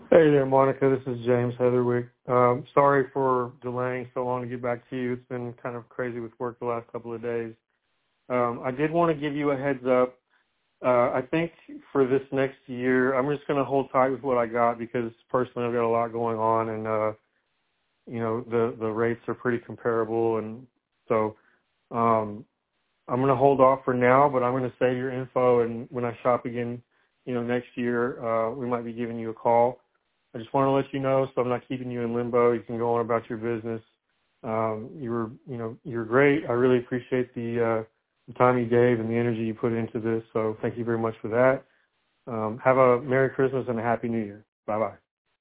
Hey there, Monica. This is James Heatherwick. Sorry for delaying so long to get back to you. It's been kind of crazy with work the last couple of days. I did want to give you a heads up. I think for this next year, I'm just going to hold tight with what I got because personally I've got a lot going on and, the rates are pretty comparable. And so I'm going to hold off for now, but I'm going to save your info. And when I shop again, next year, we might be giving you a call. I just want to let you know so I'm not keeping you in limbo. You can go on about your business. You're great. I really appreciate the time you gave and the energy you put into this. So thank you very much for that. Have a Merry Christmas and a Happy New Year. Bye-bye.